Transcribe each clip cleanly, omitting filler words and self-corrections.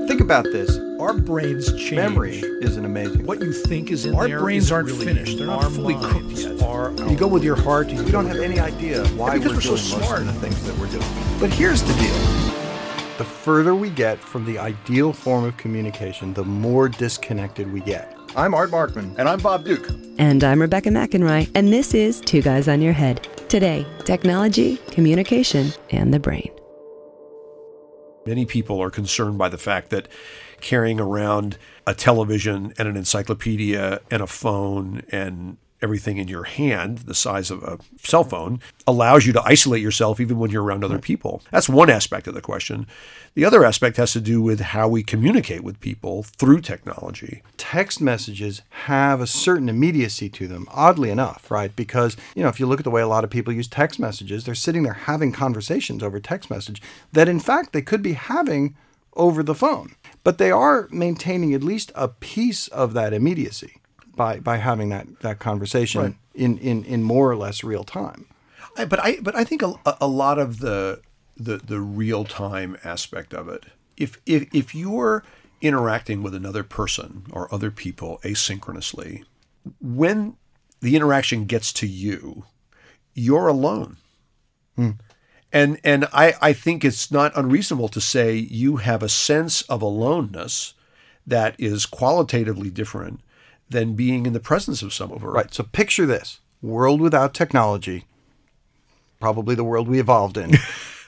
Think about this. Our brains change. Memory isn't amazing. What you think is in Our there brains isn't aren't really finished. They're not our fully cooked minds yet. are- You go with your heart. We don't have any idea why because we're we're so doing most smart. of the things that we're doing. But here's the deal. The further we get from the ideal form of communication, the more disconnected we get. I'm Art Markman. And I'm Bob Duke. And I'm Rebecca McEnroy, and this is Two Guys on Your Head. Today, technology, communication, and the brain. Many people are concerned by the fact that carrying around a television and an encyclopedia and a phone and everything in your hand, the size of a cell phone, allows you to isolate yourself even when you're around other people. That's one aspect of the question. The other aspect has to do with how we communicate with people through technology. Text messages have a certain immediacy to them, oddly enough, right? Because, if you look at the way a lot of people use text messages, they're sitting there having conversations over text message that, in fact, they could be having over the phone. But they are maintaining at least a piece of that immediacy by having that conversation Right. in more or less real time. But I think a lot of the real time aspect of it, if you're interacting with another person or other people asynchronously, when the interaction gets to you, you're alone. And I think it's not unreasonable to say you have a sense of aloneness that is qualitatively different than being in the presence of someone. Right. So picture this world without technology, probably the world we evolved in.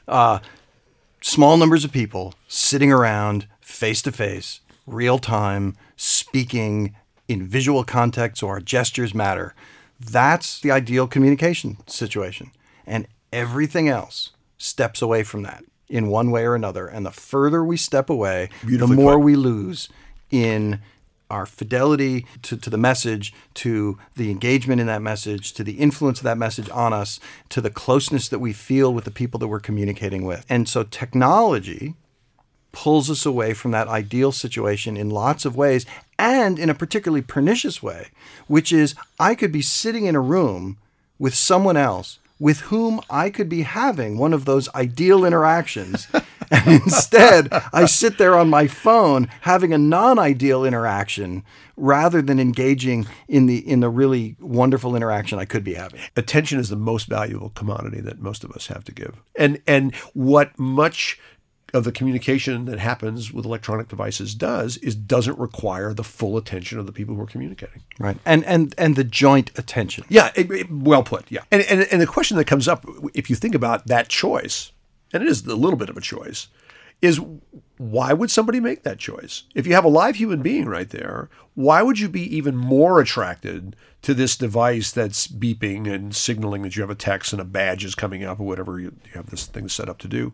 Small numbers of people sitting around face to face, real time, speaking in visual context, so our gestures matter. That's the ideal communication situation. And everything else steps away from that in one way or another. And the further we step away, the more we lose in our fidelity to the message, to the engagement in that message, to the influence of that message on us, to the closeness that we feel with the people that we're communicating with. And so technology pulls us away from that ideal situation in lots of ways, and in a particularly pernicious way, which is I could be sitting in a room with someone else with whom I could be having one of those ideal interactions. And instead, I sit there on my phone having a non-ideal interaction rather than engaging in the really wonderful interaction I could be having. Attention is the most valuable commodity that most of us have to give. And what much of the communication that happens with electronic devices doesn't require the full attention of the people who are communicating. Right. And the joint attention. Yeah, well put, yeah. And the question that comes up, if you think about that choice, and it is a little bit of a choice, is why would somebody make that choice? If you have a live human being right there, why would you be even more attracted to this device that's beeping and signaling that you have a text and a badge is coming up or whatever you have this thing set up to do?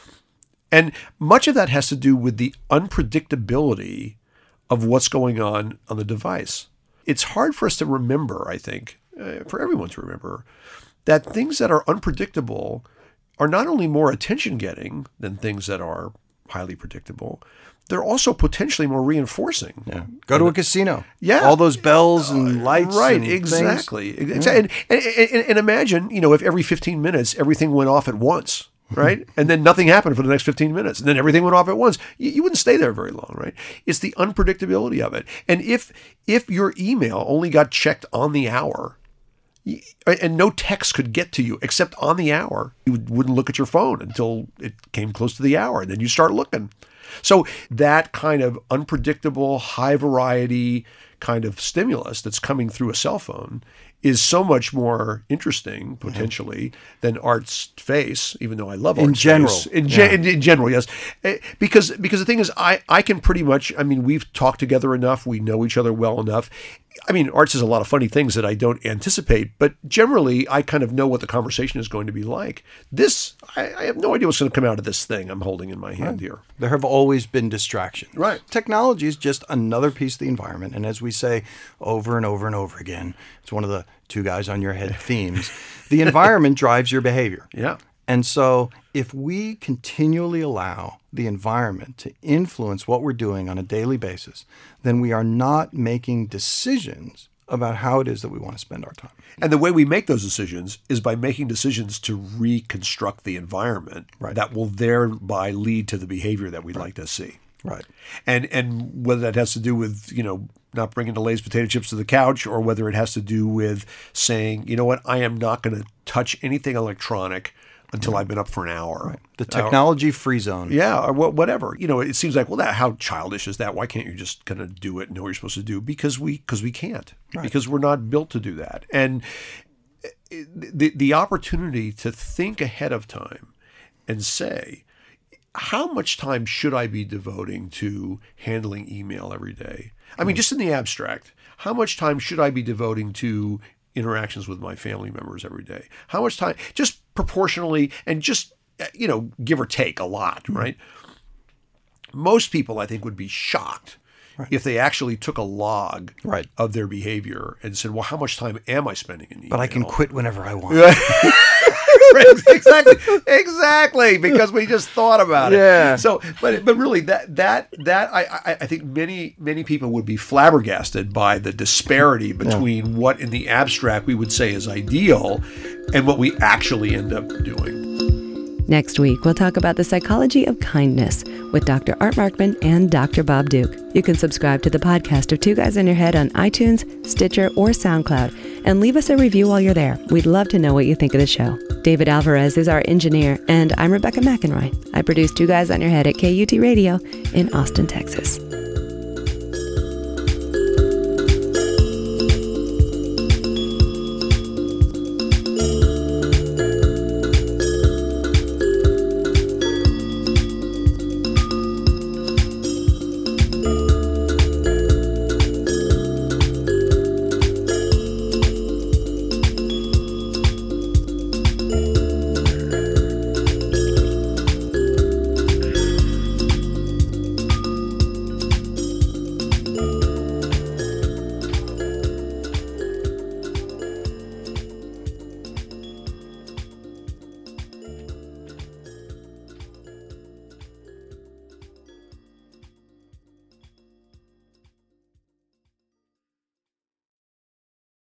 And much of that has to do with the unpredictability of what's going on the device. It's hard for us to remember, I think, for everyone to remember, that things that are unpredictable are not only more attention-getting than things that are highly predictable, they're also potentially more reinforcing. Yeah. Go to a casino. Yeah. All those bells and lights. Right, and exactly. things. And imagine, if every 15 minutes everything went off at once, right? And then nothing happened for the next 15 minutes. And then everything went off at once. You wouldn't stay there very long, right? It's the unpredictability of it. And if your email only got checked on the hour, and no text could get to you except on the hour, you wouldn't look at your phone until it came close to the hour, and then you start looking. So that kind of unpredictable, high variety kind of stimulus that's coming through a cell phone is so much more interesting, potentially, than Art's face, even though I love Art's face. In general, yes. Because the thing is, I can pretty much, we've talked together enough, we know each other well enough. Art says a lot of funny things that I don't anticipate, but generally, I kind of know what the conversation is going to be like. This, I have no idea what's going to come out of this thing I'm holding in my hand here. There have always been distractions. Right. Technology is just another piece of the environment. And as we say over and over and over again, it's one of the Two Guys on Your Head themes. The environment drives your behavior. Yeah. And so if we continually allow the environment to influence what we're doing on a daily basis, then we are not making decisions about how it is that we want to spend our time. And the way we make those decisions is by making decisions to reconstruct the environment that will thereby lead to the behavior that we'd like to see. Right. And whether that has to do with, not bringing the Lay's potato chips to the couch, or whether it has to do with saying, you know what, I am not going to touch anything electronic until I've been up for an hour. Right. The technology-free zone. Yeah, or whatever. It seems like, well, how childish is that? Why can't you just kind of do it and know what you're supposed to do? Because we can't. Right. Because we're not built to do that. And the opportunity to think ahead of time and say, how much time should I be devoting to handling email every day? I mean, just in the abstract, how much time should I be devoting to interactions with my family members every day? How much time, just proportionally, and just, give or take a lot, right? Most people, I think, would be shocked if they actually took a log of their behavior and said, well, how much time am I spending in email? But I can quit whenever I want. Exactly, because we just thought about it. Yeah. So, but really, that I think many people would be flabbergasted by the disparity between what in the abstract we would say is ideal and what we actually end up doing. Next week, we'll talk about the psychology of kindness with Dr. Art Markman and Dr. Bob Duke. You can subscribe to the podcast of Two Guys on Your Head on iTunes, Stitcher, or SoundCloud, and leave us a review while you're there. We'd love to know what you think of the show. David Alvarez is our engineer, and I'm Rebecca McEnroy. I produce Two Guys on Your Head at KUT Radio in Austin, Texas.